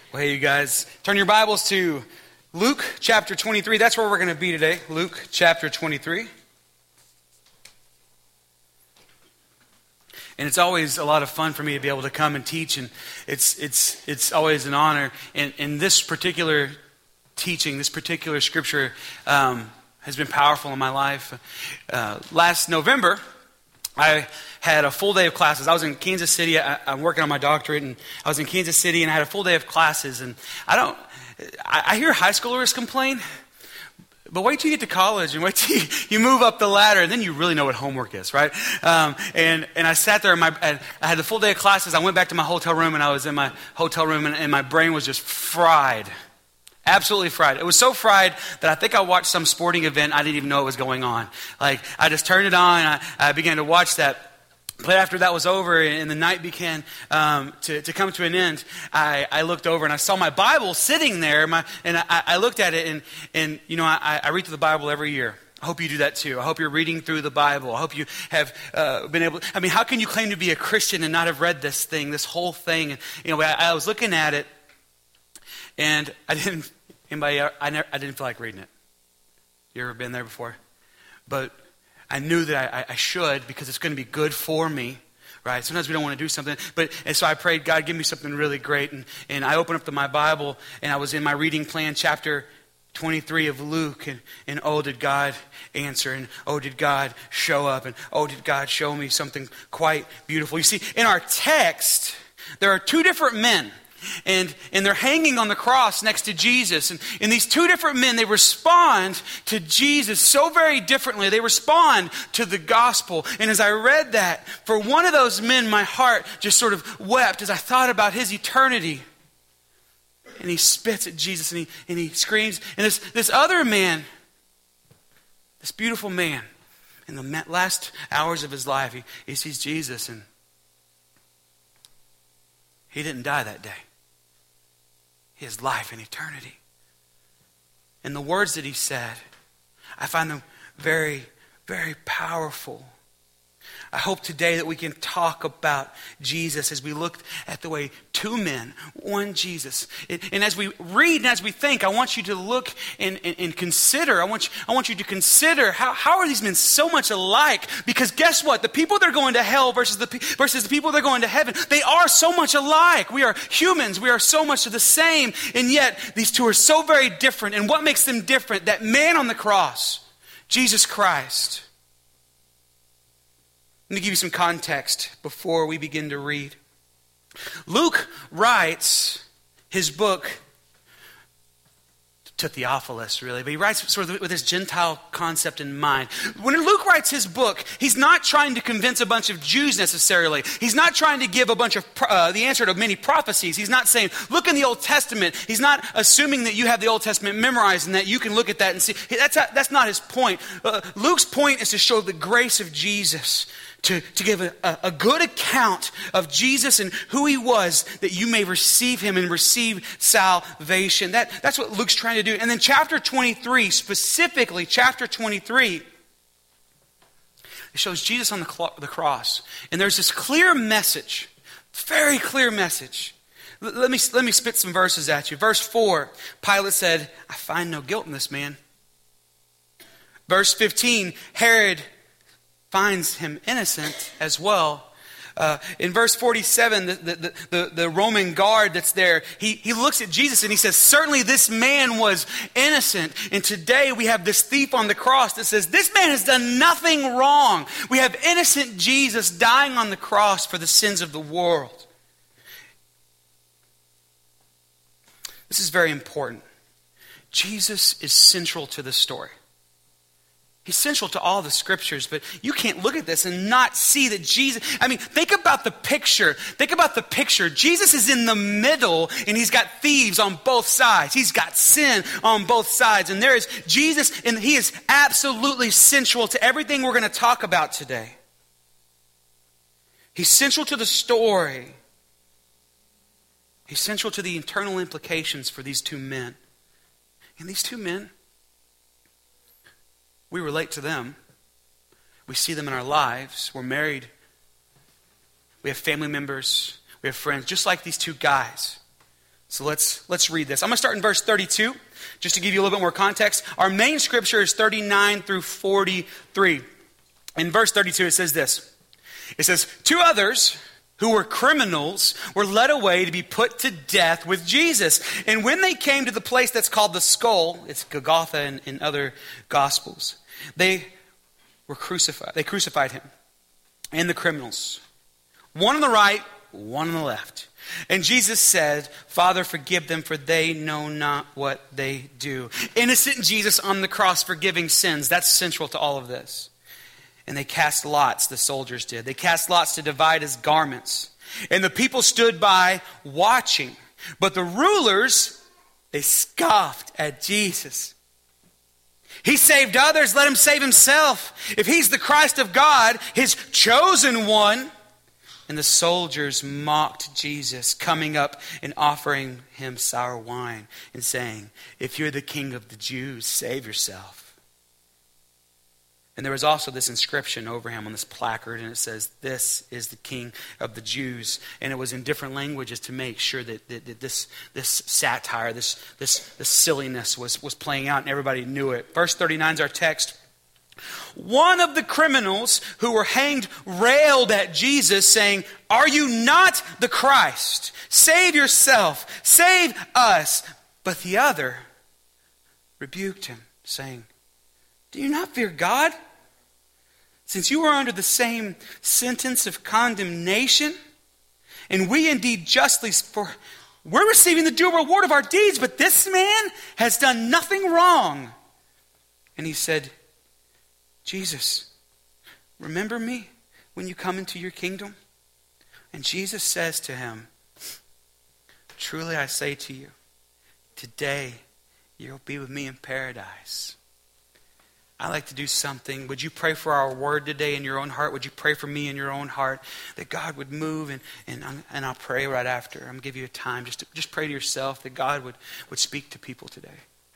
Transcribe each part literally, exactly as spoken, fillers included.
Well, hey, you guys, turn your Bibles to Luke chapter twenty-three. That's where we're going to be today. Luke chapter twenty-three. And it's always a lot of fun for me to be able to come and teach, and it's it's it's always an honor. And, and this particular teaching, this particular scripture um, has been powerful in my life. Uh, last November, I had a full day of classes. I was in Kansas City. I, I'm working on my doctorate, and I was in Kansas City, and I had a full day of classes. And I don't, I, I hear high schoolers complain, but wait till you get to college, and wait till you, you move up the ladder, and then you really know what homework is, right? Um, and and I sat there, and my, and I had the full day of classes. I went back to my hotel room, and I was in my hotel room, and, and my brain was just fried. Absolutely fried. It was so fried that I think I watched some sporting event. I didn't even know it was going on. Like, I just turned it on, and I, I began to watch that. But after that was over and the night began um, to, to come to an end, I, I looked over and I saw my Bible sitting there, my, and I, I looked at it, and, and you know, I, I read through the Bible every year. I hope you do that too. I hope you're reading through the Bible. I hope you have uh, been able, I mean, how can you claim to be a Christian and not have read this thing, this whole thing? And, you know, I, I was looking at it, and I didn't, anybody, I, never, I didn't feel like reading it. You ever been there before? But I knew that I, I should, because it's going to be good for me, right? Sometimes we don't want to do something. But and so I prayed, God, give me something really great. And, and I opened up to my Bible, and I was in my reading plan, chapter twenty-three of Luke. And, and oh, did God answer? And oh, did God show up? And oh, did God show me something quite beautiful? You see, in our text, there are two different men. And and they're hanging on the cross next to Jesus. And, and these two different men, they respond to Jesus so very differently. They respond to the gospel. And as I read that, for one of those men, my heart just sort of wept as I thought about his eternity. And he spits at Jesus, and he, and he screams. And this, this other man, this beautiful man, in the last hours of his life, he, he sees Jesus, and he didn't die that day. He has life and eternity. And the words that he said, I find them very, very powerful. I hope today that we can talk about Jesus as we look at the way two men, one Jesus. And as we read and as we think, I want you to look and, and, and consider. I want you, I want you to consider how, how are these men so much alike? Because guess what? The people that are going to hell versus the, versus the people that are going to heaven, they are so much alike. We are humans. We are so much the same. And yet these two are so very different. And what makes them different? That man on the cross, Jesus Christ. Let me give you some context before we begin to read. Luke writes his book to Theophilus, really, but he writes sort of with this Gentile concept in mind. When Luke writes his book, he's not trying to convince a bunch of Jews necessarily. He's not trying to give a bunch of uh, the answer to many prophecies. He's not saying, look in the Old Testament. He's not assuming that you have the Old Testament memorized and that you can look at that and see. That's, that's not his point. Uh, Luke's point is to show the grace of Jesus. To, to give a, a good account of Jesus and who he was, that you may receive him and receive salvation. That, that's what Luke's trying to do. And then chapter twenty-three, specifically chapter twenty-three, it shows Jesus on the, cl- the cross. And there's this clear message, very clear message. L- let me, let me spit some verses at you. Verse four, Pilate said, I find no guilt in this man. Verse fifteen, Herod finds him innocent as well. Uh, in verse forty-seven, the, the, the, the Roman guard that's there, he, he looks at Jesus and he says, certainly this man was innocent. And today we have this thief on the cross that says, this man has done nothing wrong. We have innocent Jesus dying on the cross for the sins of the world. This is very important. Jesus is central to the story. He's central to all the scriptures, but you can't look at this and not see that Jesus, I mean, think about the picture. Think about the picture. Jesus is in the middle, and he's got thieves on both sides. He's got sin on both sides. And there is Jesus, and he is absolutely central to everything we're going to talk about today. He's central to the story. He's central to the internal implications for these two men. And these two men, we relate to them. We see them in our lives. We're married. We have family members. We have friends, just like these two guys. So let's let's read this. I'm going to start in verse thirty-two, just to give you a little bit more context. Our main scripture is thirty-nine through forty-three. In verse thirty-two, it says this. It says, two others who were criminals were led away to be put to death with Jesus. And when they came to the place that's called the Skull, it's Golgotha in, in other Gospels, they were crucified. They crucified him and the criminals. One on the right, one on the left. And Jesus said, Father, forgive them, for they know not what they do. Innocent Jesus on the cross forgiving sins. That's central to all of this. And they cast lots, the soldiers did. They cast lots to divide his garments. And the people stood by watching. But the rulers, they scoffed at Jesus. He saved others, let him save himself. If he's the Christ of God, his chosen one. And the soldiers mocked Jesus, coming up and offering him sour wine and saying, if you're the king of the Jews, save yourself. And there was also this inscription over him on this placard, and it says, this is the king of the Jews. And it was in different languages to make sure that, that, that this, this satire, this, this, this silliness was, was playing out, and everybody knew it. Verse thirty-nine is our text. One of the criminals who were hanged railed at Jesus, saying, are you not the Christ? Save yourself, save us. But the other rebuked him, saying, do you not fear God, since you are under the same sentence of condemnation? And we indeed justly, for we're receiving the due reward of our deeds, but this man has done nothing wrong. And he said, Jesus, remember me when you come into your kingdom? And Jesus says to him, truly I say to you, today you'll be with me in paradise. I like to do something. Would you pray for our word today in your own heart? Would you pray for me in your own heart that God would move? And, and, and I'll pray right after. I'm going to give you a time. Just, to, just pray to yourself that God would, would speak to people today.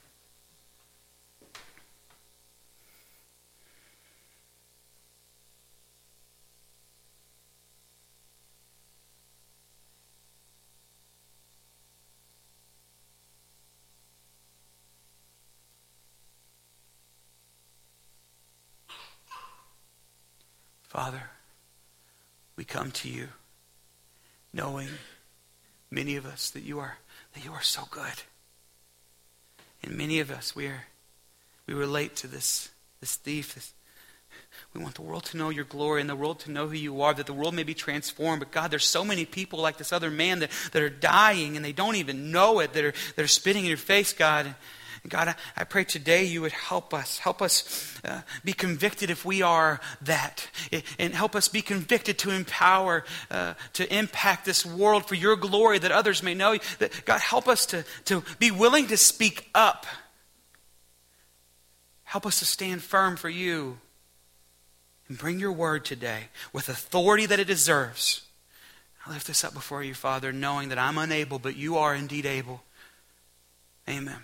Father, we come to you knowing, many of us, that you are that you are so good. And many of us, we are we relate to this, this thief. This, we want the world to know your glory and the world to know who you are, that the world may be transformed. But God, there's so many people like this other man that, that are dying and they don't even know it, that are, that are spitting in your face, God. God, I, I pray today you would help us. Help us uh, be convicted if we are that. And help us be convicted to empower, uh, to impact this world for your glory, that others may know you. That, God, help us to, to be willing to speak up. Help us to stand firm for you. And bring your word today with authority that it deserves. I lift this up before you, Father, knowing that I'm unable, but you are indeed able. Amen.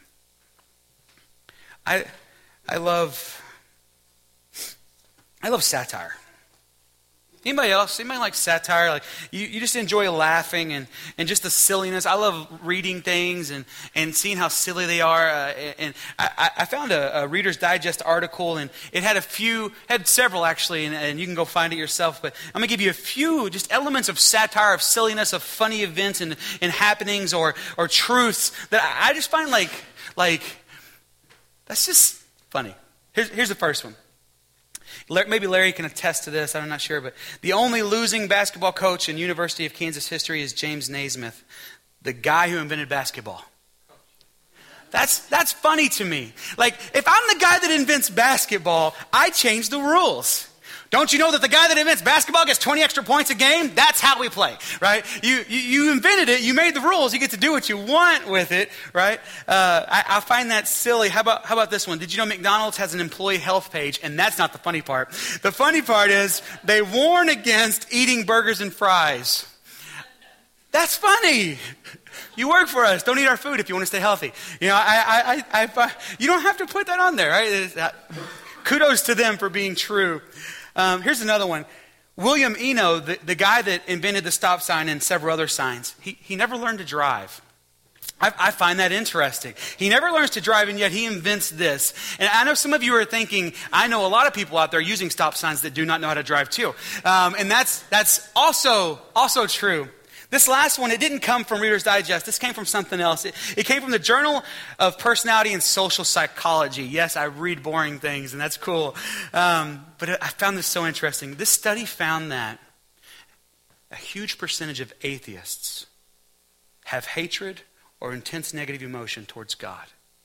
I I love I love satire. Anybody else? Anybody like satire? Like you, you just enjoy laughing and, and just the silliness. I love reading things and, and seeing how silly they are. Uh, and I, I found a, a Reader's Digest article, and it had a few, had several actually, and, and you can go find it yourself. But I'm going to give you a few just elements of satire, of silliness, of funny events and, and happenings or or truths that I, I just find like like that's just funny. Here's here's the first one. Maybe Larry can attest to this, I'm not sure, but the only losing basketball coach in University of Kansas history is James Naismith, the guy who invented basketball. That's that's funny to me. Like, if I'm the guy that invents basketball, I change the rules. Don't you know that the guy that invents basketball gets twenty extra points a game? That's how we play, right? You you, you invented it. You made the rules. You get to do what you want with it, right? Uh, I, I find that silly. How about how about this one? Did you know McDonald's has an employee health page? And that's not the funny part. The funny part is they warn against eating burgers and fries. That's funny. You work for us. Don't eat our food if you want to stay healthy. You know, I I I, I you don't have to put that on there, right? Uh, kudos to them for being true. Um, here's another one. William Eno, the, the guy that invented the stop sign and several other signs, he, he never learned to drive. I, I find that interesting. He never learns to drive, and yet he invents this. And I know some of you are thinking, I know a lot of people out there using stop signs that do not know how to drive too. Um, and that's that's also, also true. This last one, it didn't come from Reader's Digest. This came from something else. It, it came from the Journal of Personality and Social Psychology. Yes, I read boring things, and that's cool. Um, but I found this so interesting. This study found that a huge percentage of atheists have hatred or intense negative emotion towards God.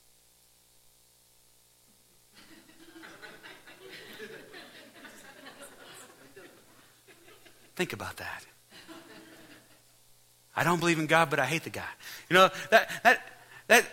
Think about that. I don't believe in God, but I hate the guy. You know, that that that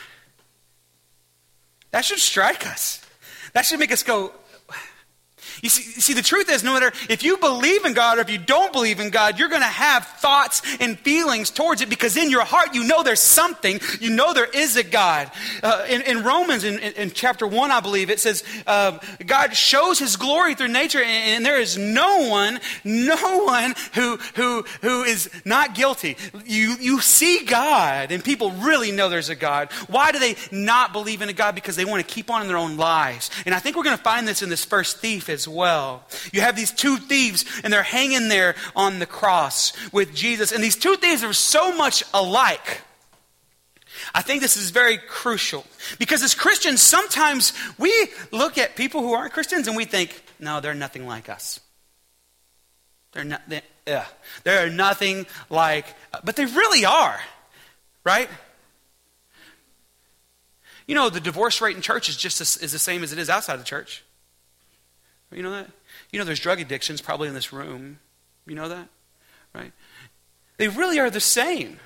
that should strike us. That should make us go. You see, you see, the truth is, no matter if you believe in God or if you don't believe in God, you're going to have thoughts and feelings towards it because in your heart you know there's something. You know there is a God. Uh, in, in Romans, in, in chapter one, I believe, it says uh, God shows his glory through nature, and, and there is no one, no one who who who is not guilty. You you see God, and people really know there's a God. Why do they not believe in a God? Because they want to keep on in their own lives. And I think we're going to find this in this first thief as well. You have these two thieves, and they're hanging there on the cross with Jesus. And these two thieves are so much alike. I think this is very crucial. Because as Christians, sometimes we look at people who aren't Christians and we think, no, they're nothing like us. They're not, they, yeah, they're nothing like, but they really are, right? You know, the divorce rate in church is just as, is the same as it is outside the church. You know that? You know there's drug addictions probably in this room. You know that? Right? They really are the same.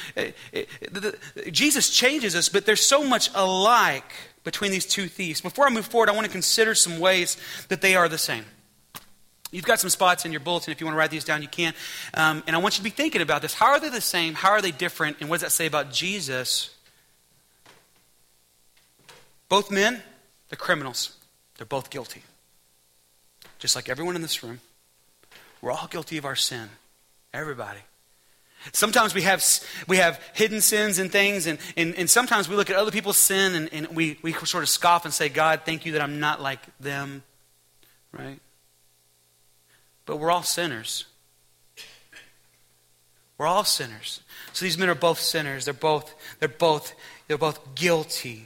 Jesus changes us, but there's so much alike between these two thieves. Before I move forward, I want to consider some ways that they are the same. You've got some spots in your bulletin. If you want to write these down, you can. Um, and I want you to be thinking about this. How are they the same? How are they different? And what does that say about Jesus? Both men, they're criminals. They're both guilty. Just like everyone in this room, we're all guilty of our sin. Everybody. Sometimes we have we have hidden sins and things, and, and, and sometimes we look at other people's sin and, and we, we sort of scoff and say, God, thank you that I'm not like them. Right? But we're all sinners. We're all sinners. So these men are both sinners. They're both, they're both, they're both guilty.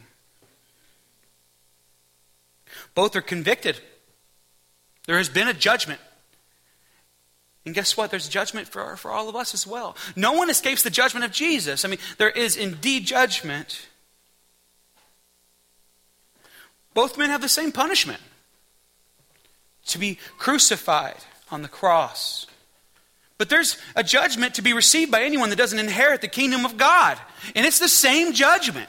Both are convicted. There has been a judgment. And guess what? There's judgment for, for all of us as well. No one escapes the judgment of Jesus. I mean, there is indeed judgment. Both men have the same punishment. To be crucified on the cross. But there's a judgment to be received by anyone that doesn't inherit the kingdom of God. And it's the same judgment.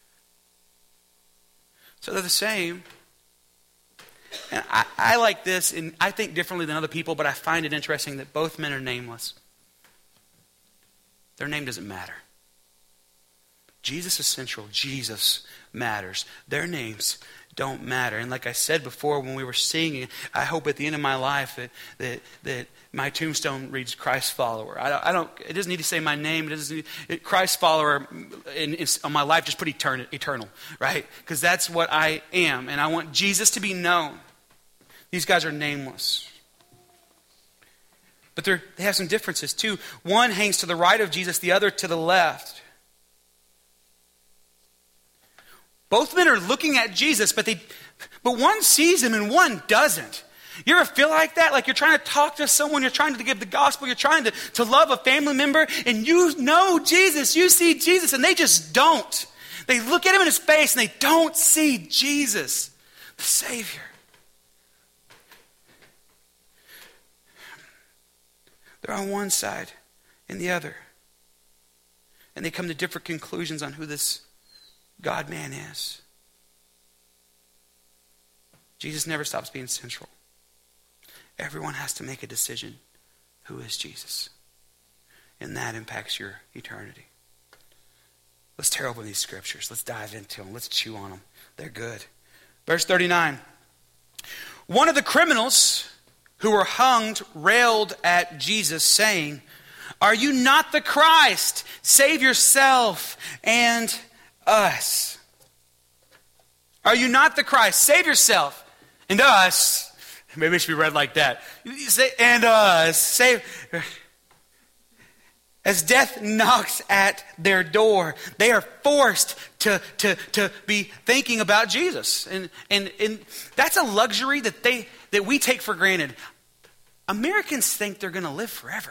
So they're the same. And I, I like this, and I think differently than other people, but I find it interesting that both men are nameless. Their name doesn't matter. Jesus is central. Jesus matters. Their names don't matter. And like I said before when we were singing, I hope at the end of my life that that, that my tombstone reads Christ follower. I don't, I don't. It doesn't need to say my name. It doesn't. It, Christ follower in, in, on my life. Just put eternal, eternal, right? Because that's what I am, and I want Jesus to be known. These guys are nameless. But they have some differences too. One hangs to the right of Jesus, the other to the left. Both men are looking at Jesus, but they, but one sees him and one doesn't. You ever feel like that? Like you're trying to talk to someone, you're trying to give the gospel, you're trying to, to love a family member, and you know Jesus, you see Jesus, and they just don't. They look at him in his face and they don't see Jesus, the Savior. They're on one side and the other. And they come to different conclusions on who this God-man is. Jesus never stops being central. Everyone has to make a decision. Who is Jesus? And that impacts your eternity. Let's tear open these scriptures. Let's dive into them. Let's chew on them. They're good. Verse thirty-nine. One of the criminals who were hung railed at Jesus, saying, Are you not the Christ? Save yourself and us. Are you not the Christ? Save yourself and us. Maybe it should be read like that. Say, and us. Save. As death knocks at their door, they are forced to, to, to be thinking about Jesus. And, and, and that's a luxury that they that we take for granted. Americans think they're going to live forever.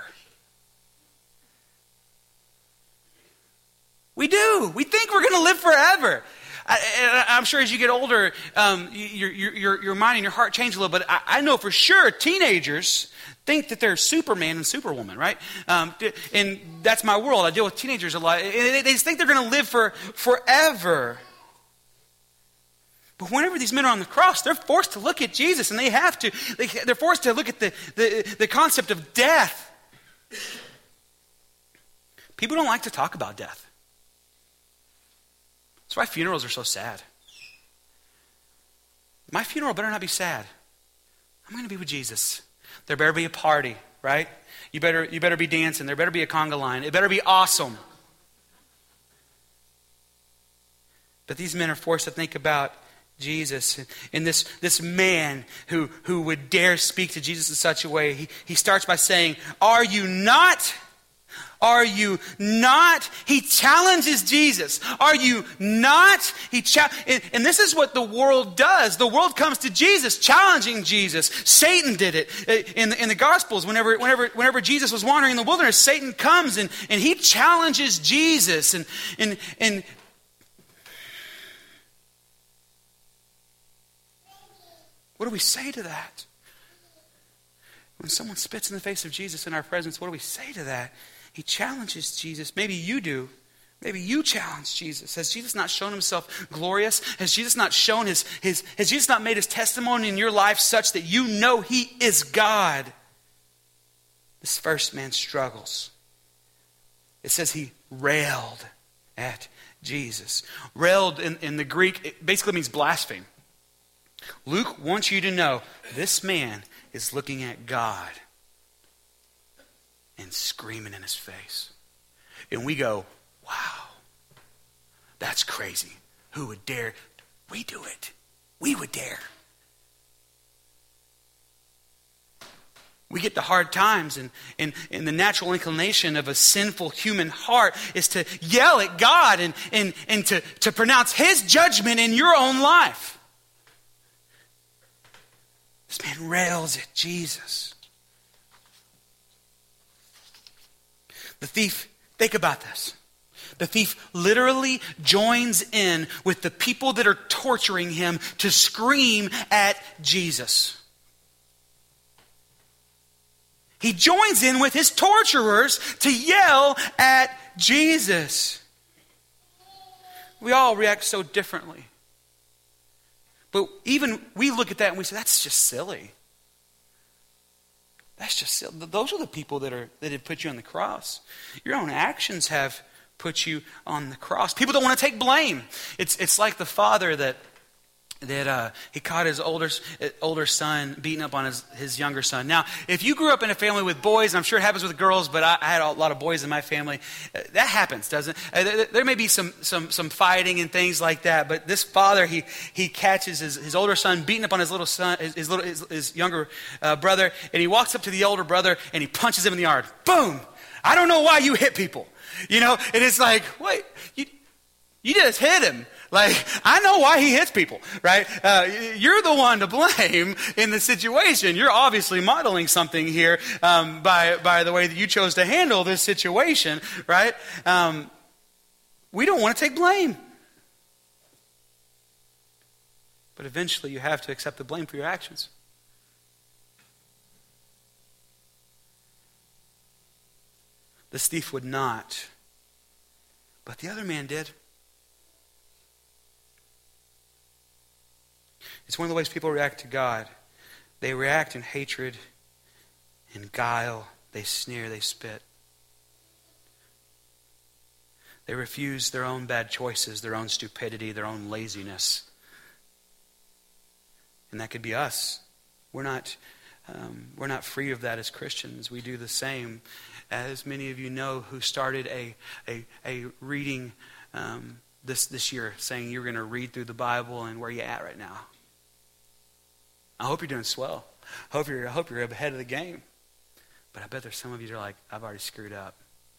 We do. We think we're going to live forever. I, I'm sure as you get older, um, your, your, your mind and your heart change a little bit. I, I know for sure teenagers think that they're Superman and Superwoman, right? Um, and that's my world. I deal with teenagers a lot. They just think they're going to live for forever. But whenever these men are on the cross, they're forced to look at Jesus, and they have to. They, they're forced to look at the, the, the concept of death. People don't like to talk about death. That's why funerals are so sad. My funeral better not be sad. I'm going to be with Jesus. There better be a party, right? You better, you better be dancing. There better be a conga line. It better be awesome. But these men are forced to think about Jesus. And this, this man who, who would dare speak to Jesus in such a way, he, he starts by saying, are you not... Are you not? He challenges Jesus. Are you not? He cha- and, and this is what the world does. The world comes to Jesus, challenging Jesus. Satan did it in the, in the Gospels. Whenever, whenever, whenever Jesus was wandering in the wilderness, Satan comes and, and he challenges Jesus. And, and, and what do we say to that? When someone spits in the face of Jesus in our presence, what do we say to that? He challenges Jesus. Maybe you do. Maybe you challenge Jesus. Has Jesus not shown himself glorious? Has Jesus not shown his, his, has Jesus not made his testimony in your life such that you know he is God? This first man struggles. It says he railed at Jesus. Railed in, in the Greek, it basically means blaspheme. Luke wants you to know this man is looking at God and screaming in his face. And we go, wow, that's crazy. Who would dare? We do it. We would dare. We get the hard times, and, and, and the natural inclination of a sinful human heart is to yell at God and, and, and to, to pronounce his judgment in your own life. This man rails at Jesus. The thief, think about this. The thief literally joins in with the people that are torturing him to scream at Jesus. He joins in with his torturers to yell at Jesus. We all react so differently. But even we look at that and we say, that's just silly. That's just silly. Those are the people that are that have put you on the cross. Your own actions have put you on the cross. People don't want to take blame. It's it's like the father that that uh, he caught his older older son beating up on his, his younger son. Now, if you grew up in a family with boys, I'm sure it happens with girls, but I, I had a lot of boys in my family. Uh, that happens, doesn't it? Uh, there, there may be some some some fighting and things like that, but this father, he he catches his, his older son beating up on his little son, his, his little his, his younger uh, brother, and he walks up to the older brother and he punches him in the arm. Boom! I don't know why you hit people, you know. And it's like, wait, you you just hit him. Like, I know why he hits people, right? Uh, you're the one to blame in the situation. You're obviously modeling something here um, by, by the way that you chose to handle this situation, right? Um, we don't want to take blame. But eventually you have to accept the blame for your actions. This thief would not. But the other man did. It's one of the ways people react to God. They react in hatred, in guile. They sneer, they spit. They refuse their own bad choices, their own stupidity, their own laziness. And that could be us. We're not um, we're not free of that as Christians. We do the same. As many of you know, who started a a, a reading um, this this year, saying you're going to read through the Bible, and where are you at right now? I hope you're doing swell. I hope you're I hope you're ahead of the game. But I bet there's some of you that are like, I've already screwed up.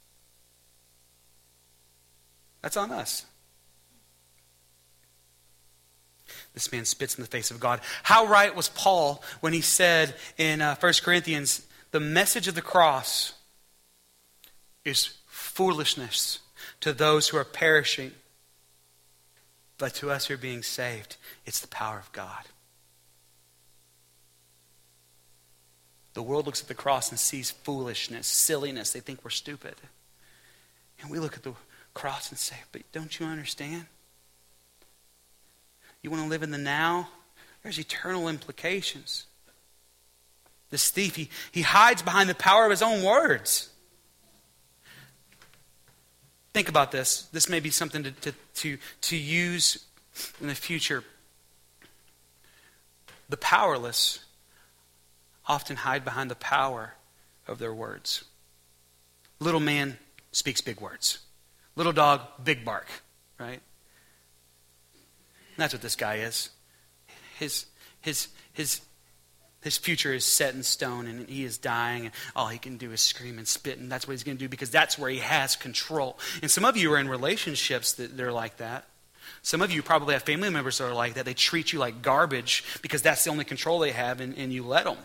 That's on us. This man spits in the face of God. How right was Paul when he said in uh, First Corinthians, the message of the cross is foolishness to those who are perishing, but to us who are being saved, it's the power of God. The world looks at the cross and sees foolishness, silliness. They think we're stupid. And we look at the cross and say, but don't you understand? You want to live in the now? There's eternal implications. This thief, he, he hides behind the power of his own words. Think about this. This may be something to, to, to, to use in the future. The powerless often hide behind the power of their words. Little man speaks big words. Little dog, big bark, right? And that's what this guy is. His his his his future is set in stone, and he is dying, and all he can do is scream and spit, and that's what he's going to do because that's where he has control. And some of you are in relationships that they're like that. Some of you probably have family members that are like that. They treat you like garbage because that's the only control they have, and, and you let them.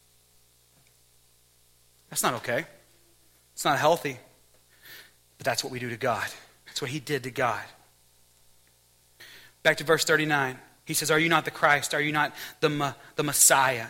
That's not okay. It's not healthy. But that's what we do to God. That's what he did to God. Back to verse thirty-nine. He says, are you not the Christ? Are you not the, the Messiah?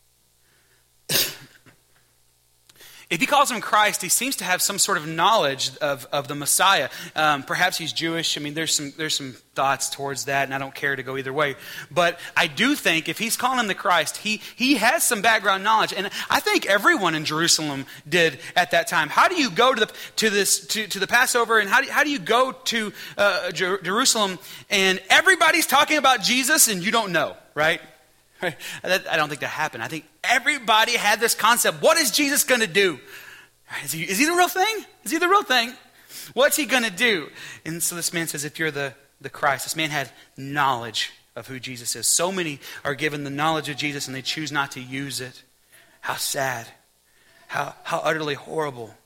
If he calls him Christ, he seems to have some sort of knowledge of, of the Messiah. Um, perhaps he's Jewish. I mean, there's some there's some thoughts towards that, and I don't care to go either way. But I do think if he's calling him the Christ, he he has some background knowledge, and I think everyone in Jerusalem did at that time. How do you go to the to this to, to the Passover, and how do, how do you go to uh, Jer- Jerusalem, and everybody's talking about Jesus, and you don't know, right? I don't think that happened. I think everybody had this concept. What is Jesus going to do? Is he, is he the real thing? Is he the real thing? What's he going to do? And so this man says, if you're the, the Christ, this man had knowledge of who Jesus is. So many are given the knowledge of Jesus and they choose not to use it. How sad. How, how utterly horrible.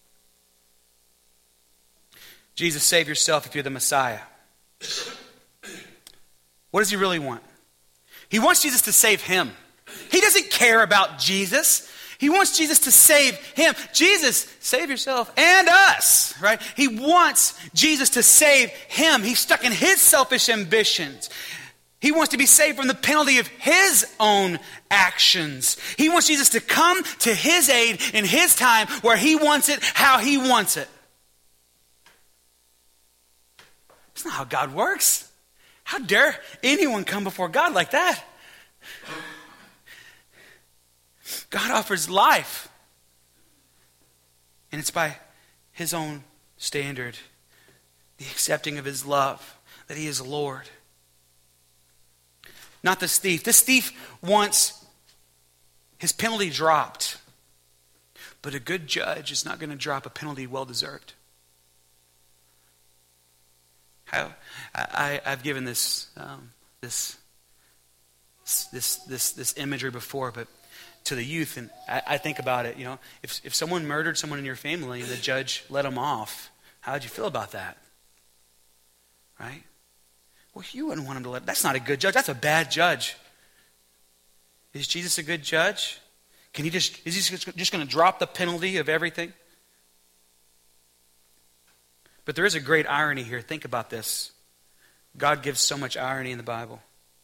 Jesus, save yourself if you're the Messiah. What does he really want? He wants Jesus to save him. He doesn't care about Jesus. He wants Jesus to save him. Jesus, save yourself and us, right? He wants Jesus to save him. He's stuck in his selfish ambitions. He wants to be saved from the penalty of his own actions. He wants Jesus to come to his aid in his time where he wants it, how he wants it. That's not how God works. How dare anyone come before God like that? God offers life. And it's by his own standard, the accepting of his love, that he is Lord. Not this thief. This thief wants his penalty dropped. But a good judge is not going to drop a penalty well deserved. I, I, I've given this, um, this, this, this, this imagery before, but to the youth, and I, I think about it. You know, if if someone murdered someone in your family and the judge let them off, how would you feel about that? Right? Well, you wouldn't want him to let. That's not a good judge. That's a bad judge. Is Jesus a good judge? Can he just? Is he just, just going to drop the penalty of everything? But there is a great irony here. Think about this. God gives so much irony in the Bible.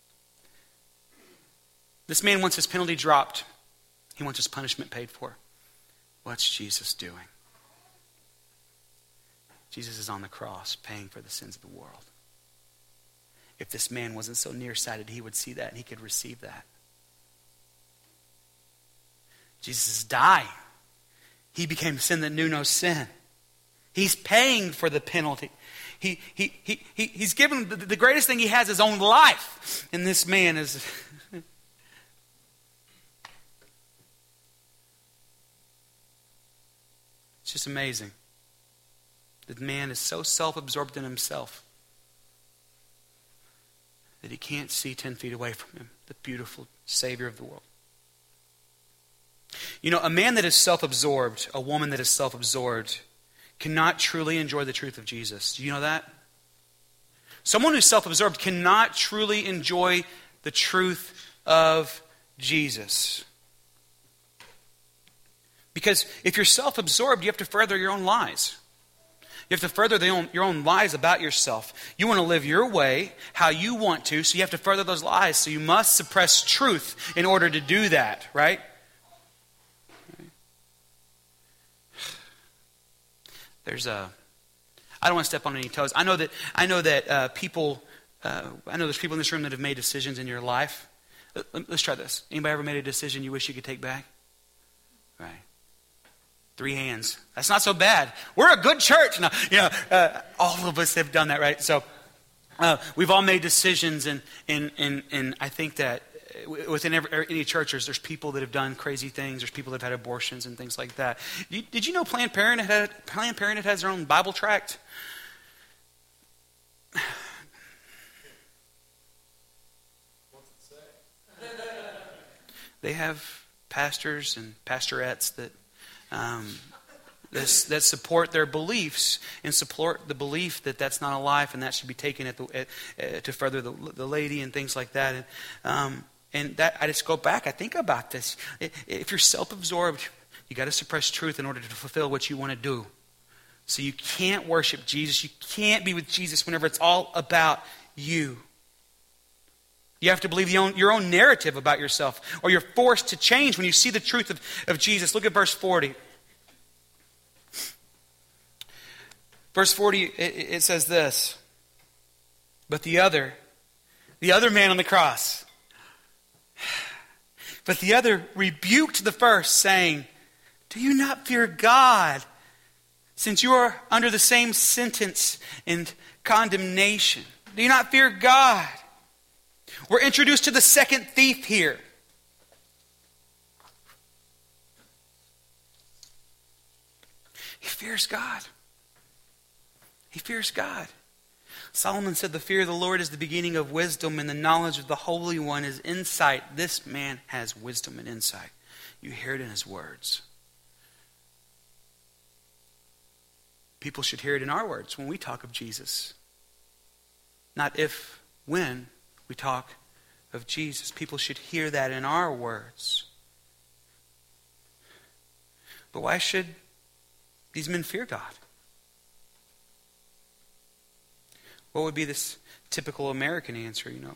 This man wants his penalty dropped. He wants his punishment paid for. What's Jesus doing? Jesus is on the cross paying for the sins of the world. If this man wasn't so nearsighted, he would see that and he could receive that. Jesus is dying. He became sin that knew no sin. He's paying for the penalty. He, he, he, he, he's given the, the greatest thing he has, his own life. And this man is... It's just amazing. The man is so self-absorbed in himself that he can't see ten feet away from him, the beautiful Savior of the world. You know, a man that is self-absorbed, a woman that is self-absorbed, cannot truly enjoy the truth of Jesus. Do you know that? Someone who's self-absorbed cannot truly enjoy the truth of Jesus. Because if you're self-absorbed, you have to further your own lies. You have to further the own, your own lies about yourself. You want to live your way, how you want to, so you have to further those lies. So you must suppress truth in order to do that, right? There's a... I don't want to step on any toes. I know that I know that uh, people, uh, I know there's people in this room that have made decisions in your life. Let's try this. Anybody ever made a decision you wish you could take back? Right. Three hands. That's not so bad. We're a good church. No, you know, uh, all of us have done that, right? So uh, we've all made decisions, and and and and I think that within every, any church, there's, there's people that have done crazy things. There's people that have had abortions and things like that. You, did you know Planned Parenthood had, Planned Parenthood has their own Bible tract? They have pastors and pastorettes that um, that, that support their beliefs and support the belief that that's not a life and that should be taken at the, at, uh, to further the, the lady and things like that. And, um, and that I just go back. I think about this. If you're self-absorbed, you got to suppress truth in order to fulfill what you want to do. So you can't worship Jesus. You can't be with Jesus whenever it's all about you. You have to believe your own, your own narrative about yourself, or you're forced to change when you see the truth of, of Jesus. Look at verse forty. Verse forty, it, it says this. But the other, the other man on the cross, but the other rebuked the first, saying, do you not fear God, since you are under the same sentence and condemnation? Do you not fear God? We're introduced to the second thief here. He fears God. He fears God. Solomon said, the fear of the Lord is the beginning of wisdom, and the knowledge of the Holy One is insight. This man has wisdom and insight. You hear it in his words. People should hear it in our words when we talk of Jesus. Not if, when we talk of Jesus. People should hear that in our words. But why should these men fear God? What would be this typical American answer, you know?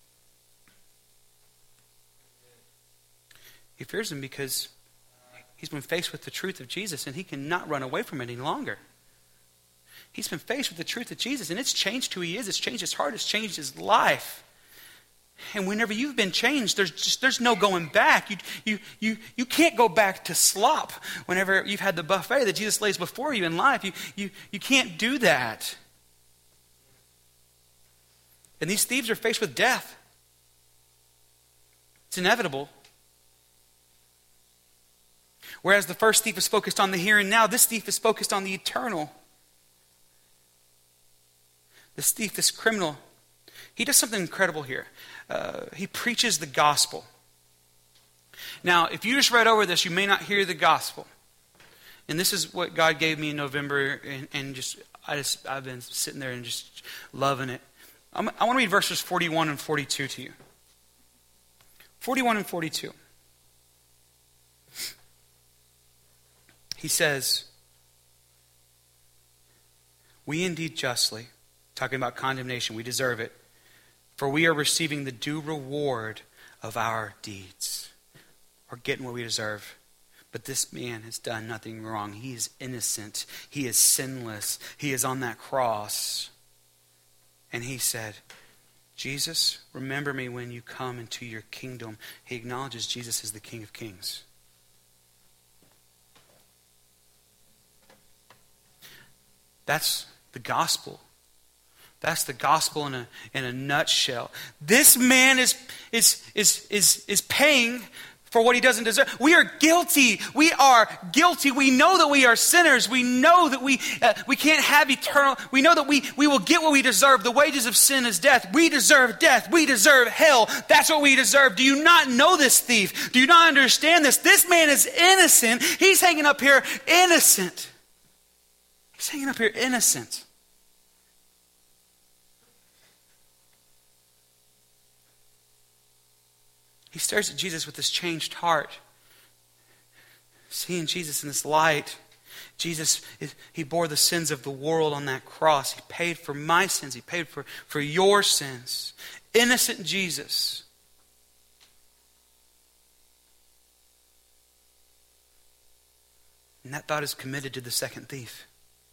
He fears him because he's been faced with the truth of Jesus and he cannot run away from it any longer. He's been faced with the truth of Jesus and it's changed who he is. It's changed his heart. It's changed his life. And whenever you've been changed, there's just there's no going back. You you you you can't go back to slop whenever you've had the buffet that Jesus lays before you in life. You you you can't do that. And these thieves are faced with death. It's inevitable. Whereas the first thief is focused on the here and now, this thief is focused on the eternal. This thief, this criminal, he does something incredible here. Uh, he preaches the gospel. Now, if you just read over this, you may not hear the gospel. And this is what God gave me in November, and, and just I just I've been sitting there and just loving it. I'm, I want to read verses forty-one and forty-two to you. forty-one and forty-two. He says, we indeed justly, talking about condemnation, we deserve it, for we are receiving the due reward of our deeds. We're getting what we deserve. But this man has done nothing wrong. He is innocent. He is sinless. He is on that cross. And he said, Jesus, remember me when you come into your kingdom. He acknowledges Jesus as the King of Kings. That's the gospel. That's the gospel in a in a nutshell. This man is is is is is paying for what he doesn't deserve. We are guilty. We are guilty. We know that we are sinners. We know that we uh, we can't have eternal. We know that we, we will get what we deserve. The wages of sin is death. We deserve death. We deserve hell. That's what we deserve. Do you not know this, thief? Do you not understand this? This man is innocent. He's hanging up here innocent. He's hanging up here innocent. He stares at Jesus with this changed heart. Seeing Jesus in this light. Jesus, he bore the sins of the world on that cross. He paid for my sins. He paid for, for your sins. Innocent Jesus. And that thought is committed to the second thief.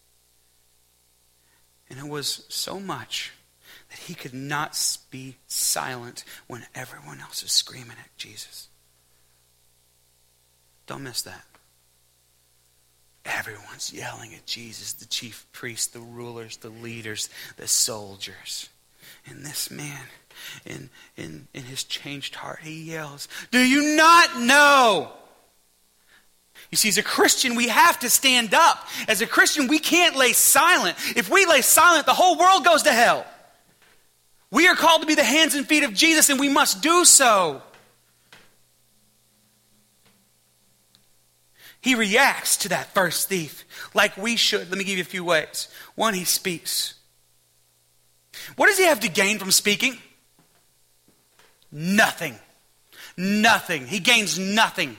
And it was so much that he could not be silent when everyone else is screaming at Jesus. Don't miss that. Everyone's yelling at Jesus, the chief priests, the rulers, the leaders, the soldiers. And this man, in, in, in his changed heart, he yells, "Do you not know?" You see, as a Christian, we have to stand up. As a Christian, we can't lay silent. If we lay silent, the whole world goes to hell. We are called to be the hands and feet of Jesus, and we must do so. He reacts to that first thief like we should. Let me give you a few ways. One, he speaks. What does he have to gain from speaking? Nothing. Nothing. He gains nothing.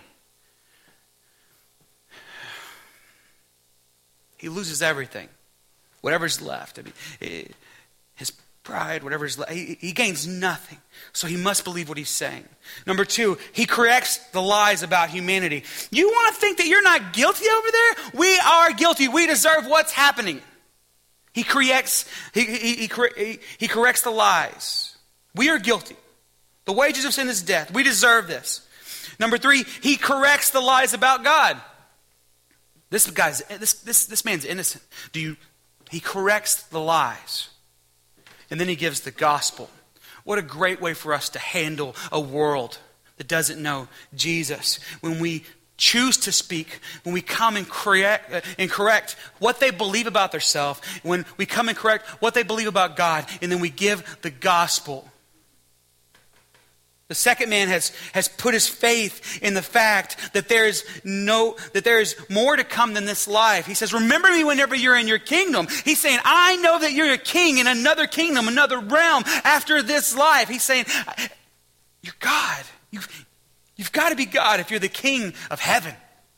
He loses everything. Whatever's left. I mean, his pride, whatever's left, he, he gains nothing. So he must believe what he's saying. Number two, he corrects the lies about humanity. You want to think that you're not guilty over there? We are guilty. We deserve what's happening. He corrects, he, he, he, he, he corrects the lies. We are guilty. The wages of sin is death. We deserve this. Number three, he corrects the lies about God. This guy's this this this man's innocent. Do you? He corrects the lies, and then he gives the gospel. What a great way for us to handle a world that doesn't know Jesus. When we choose to speak, when we come and correct, uh, and correct what they believe about themselves, when we come and correct what they believe about God, and then we give the gospel. The second man has, has put his faith in the fact that there is no that there is more to come than this life. He says, "Remember me whenever you're in your kingdom." He's saying, I know that you're a king in another kingdom, another realm after this life. He's saying, you're God. You've, you've got to be God if you're the king of heaven.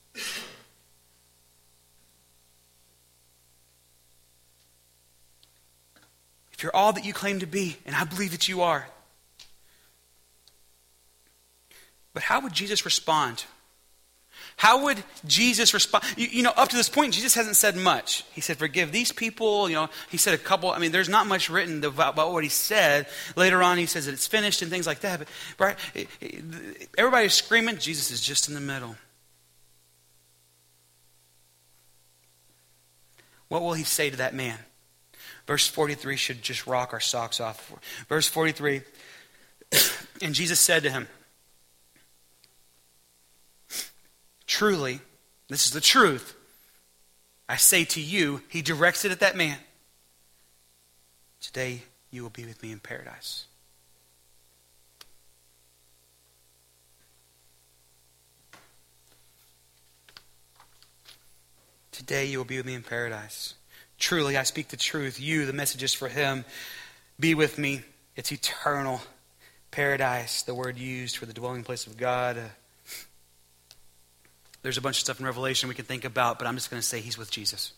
If you're all that you claim to be, and I believe that you are. But how would Jesus respond? How would Jesus respond? You, you know, up to this point, Jesus hasn't said much. He said, forgive these people. You know, he said a couple. I mean, there's not much written about, about what he said. Later on, he says that it's finished and things like that. But right, it, it, everybody's screaming. Jesus is just in the middle. What will he say to that man? Verse forty-three should just rock our socks off. Verse forty-three, and Jesus said to him, truly, this is the truth, I say to you, he directs it at that man, today you will be with me in paradise. Today you will be with me in paradise. Truly, I speak the truth. You, the message is for him. Be with me. It's eternal paradise, the word used for the dwelling place of God. Uh, There's a bunch of stuff in Revelation we can think about, but I'm just going to say he's with Jesus.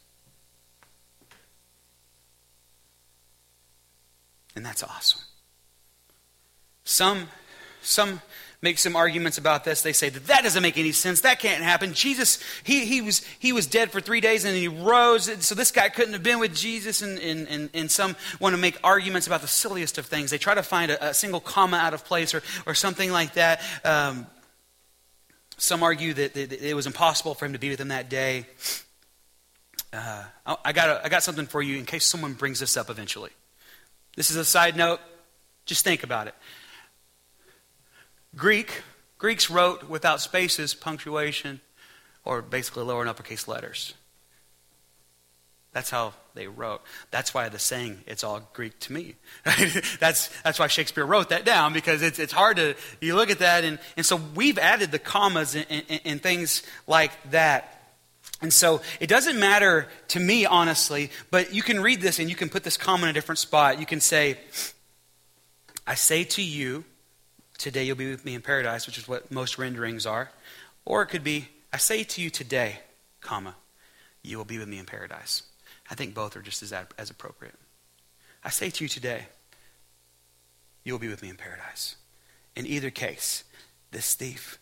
And that's awesome. Some, some make some arguments about this. They say that that doesn't make any sense. That can't happen. Jesus, he, he, was, he was dead for three days and he rose. So this guy couldn't have been with Jesus. And, and, and, and some want to make arguments about the silliest of things. They try to find a, a single comma out of place or, or something like that. Um, Some argue that it was impossible for him to be with them that day. Uh, I got a, I got something for you in case someone brings this up eventually. This is a side note. Just think about it. Greek, Greeks wrote without spaces, punctuation, or basically lower and uppercase letters. That's how they wrote. That's why the saying, it's all Greek to me. that's that's why Shakespeare wrote that down, because it's it's hard to, you look at that, and, and so we've added the commas and, and, and things like that. And so it doesn't matter to me, honestly, but you can read this and you can put this comma in a different spot. You can say, I say to you, today you'll be with me in paradise, which is what most renderings are. Or it could be, I say to you today, comma, you will be with me in paradise. I think both are just as, as appropriate. I say to you today, you will be with me in paradise. In either case, this thief,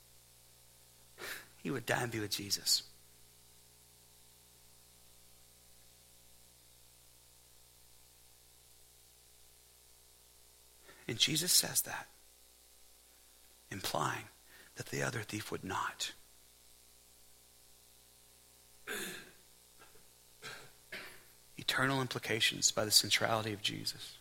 he would die and be with Jesus. And Jesus says that, implying that the other thief would not. Eternal implications by the centrality of Jesus.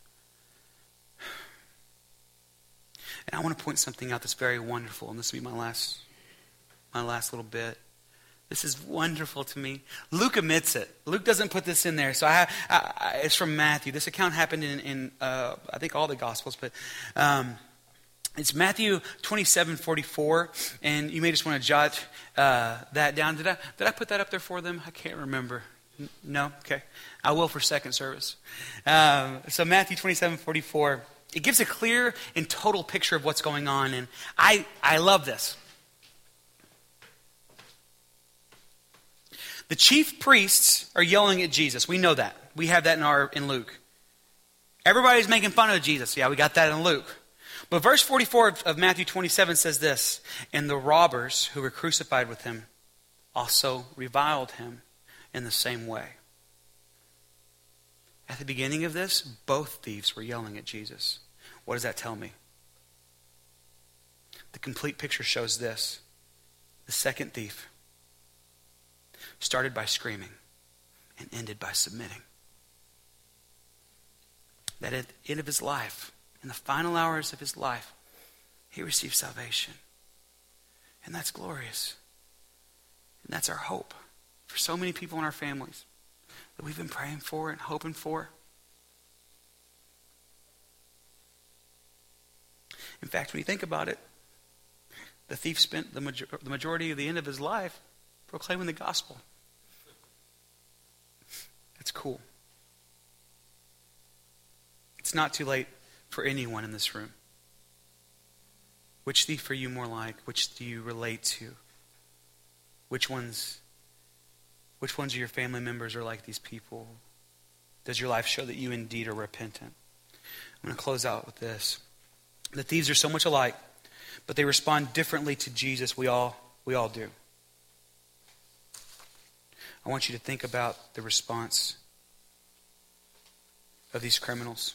And I want to point something out that's very wonderful, and this will be my last, my last little bit. This is wonderful to me. Luke omits it. Luke doesn't put this in there. So I, I, I, it's from Matthew. This account happened in, in uh, I think, all the Gospels. But um, it's Matthew twenty-seven forty-four. And you may just want to jot uh, that down. Did I, did I put that up there for them? I can't remember. N- no? Okay. I will for second service. Um, so Matthew twenty-seven forty-four. It gives a clear and total picture of what's going on. And I, I love this. The chief priests are yelling at Jesus. We know that. We have that in our in Luke. Everybody's making fun of Jesus. Yeah, we got that in Luke. But verse forty-four of Matthew twenty-seven says this, and the robbers who were crucified with him also reviled him in the same way. At the beginning of this, both thieves were yelling at Jesus. What does that tell me? The complete picture shows this. The second thief started by screaming and ended by submitting. That at the end of his life, in the final hours of his life, he received salvation. And that's glorious. And that's our hope for so many people in our families that we've been praying for and hoping for. In fact, when you think about it, the thief spent the, major- the majority of the end of his life proclaiming the gospel. That's cool. It's not too late for anyone in this room. Which thief are you more like? Which do you relate to? Which ones, which ones of your family members are like these people? Does your life show that you indeed are repentant? I'm going to close out with this. The thieves are so much alike, but they respond differently to Jesus. We all, we all do. I want you to think about the response of these criminals.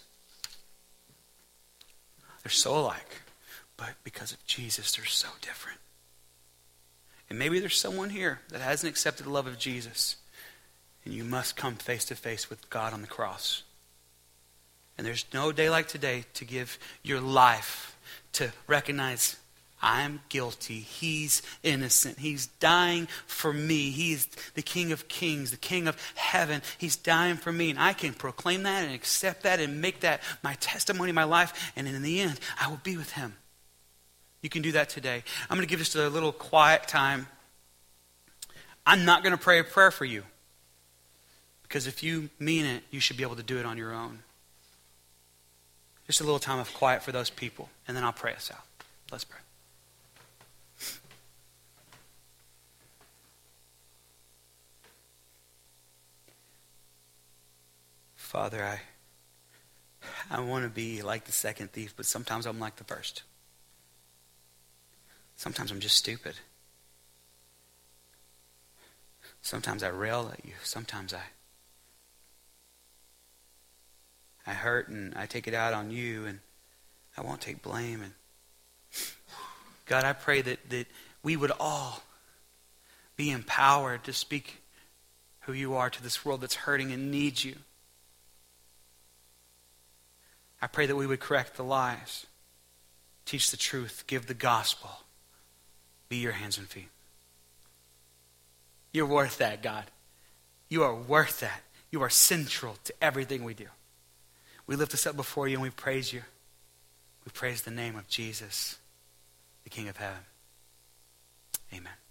They're so alike, but because of Jesus, they're so different. And maybe there's someone here that hasn't accepted the love of Jesus, and you must come face to face with God on the cross. And there's no day like today to give your life to recognize I'm guilty. He's innocent. He's dying for me. He's the King of Kings, the King of Heaven. He's dying for me. And I can proclaim that and accept that and make that my testimony, my life. And in the end, I will be with him. You can do that today. I'm going to give just a little quiet time. I'm not going to pray a prayer for you. Because if you mean it, you should be able to do it on your own. Just a little time of quiet for those people. And then I'll pray us out. Let's pray. Father, I I want to be like the second thief, but sometimes I'm like the first. Sometimes I'm just stupid. Sometimes I rail at you. Sometimes I I hurt and I take it out on you, and I won't take blame. And God, I pray that, that we would all be empowered to speak who you are to this world that's hurting and needs you. I pray that we would correct the lies, teach the truth, give the gospel, be your hands and feet. You're worth that, God. You are worth that. You are central to everything we do. We lift this up before you and we praise you. We praise the name of Jesus, the King of heaven. Amen.